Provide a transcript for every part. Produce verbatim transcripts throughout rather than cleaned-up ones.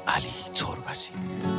علی تربتی.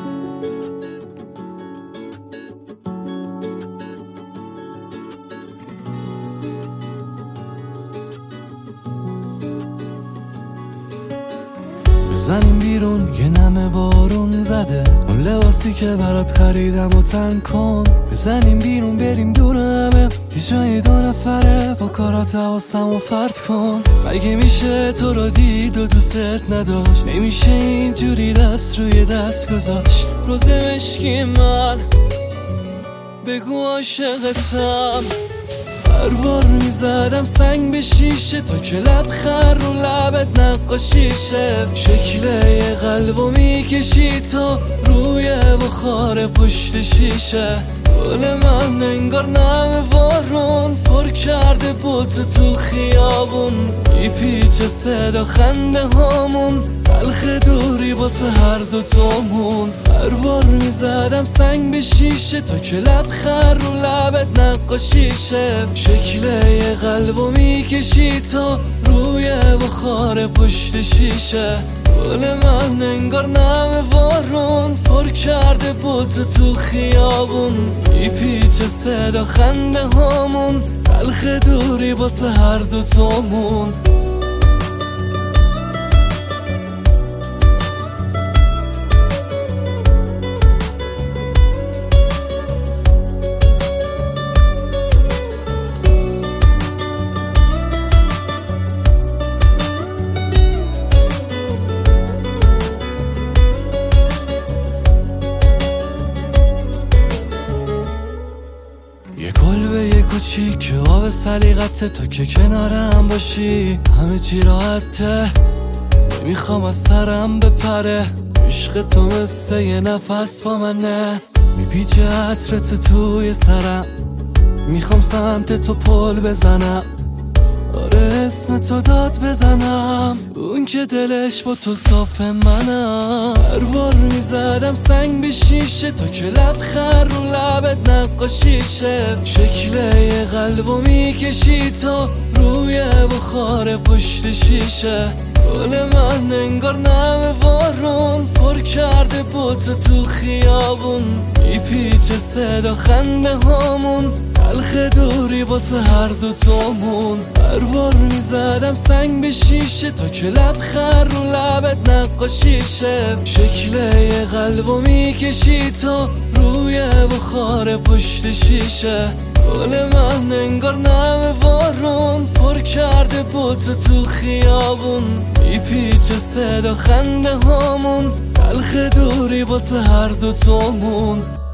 بزنیم بیرون یه نمه بارون زده، اون لباسی که برات خریدم و تن کن. بزنیم بیرون بریم دور همه، یه جای دو نفره با کارات حواسم و فرد کن. مگه میشه تو رو دید و دوست نداشت؟ نمیشه اینجوری دست روی دست گذاشت. روز مشکی من بگو عاشقتم. هر بار میزدم سنگ به شیشه تا که لبخند رو لبت نقاشیشه. شکل یه قلبو میکشی تو روی بخار پشت شیشه. گل من انگار نم بارون پر کرده بوتو تو خیابون. میپیچه صدا خنده هامون، تلخ دوری واسه هر دو تامون. هر بار میزدم سنگ به شیشه تا که لبخند رو لبت نقاشیشه. شکل یه قلبو میکشی تو روی بخار پشت شیشه. گل من انگار نم بارون پر کرده بوتو تو خیابون. میپیچه صدا خنده هامون، تلخ دوری واسه هر دو تامون. یه کلبه یه کوچیک که آب سلیقته، تو که کنارم باشی همه چی راحته. نمیخوام از سرم بپره، عشق تو مثل یه نفس با منه. میپیچه عطرت توی سرم، میخوام سمت تو پل بزنم. آره اسم تو داد بزنم، اون که دلش با تو صاف منم. هر بار میزدم سنگ به شیشه تا که لبخند رو لبت نقاشیشه. شکل یه قلبو میکشی تو روی بخار پشت شیشه. گل من انگار نم بارون پر کرده بوتو تو خیابون. میپیچه صدا خنده هامون، تلخ دوری واسه هر دو تامون. هر بار میزدم سنگ به شیشه تا که لبخند رو لبت نقاشیشه. شکل یه قلبو میکشی تو روی بخار پشت شیشه. گل من انگار نم بارون پر کرده بوتو تو خیابون. میپیچه صدا خنده هامون، تلخ دوری واسه هر دو تامون.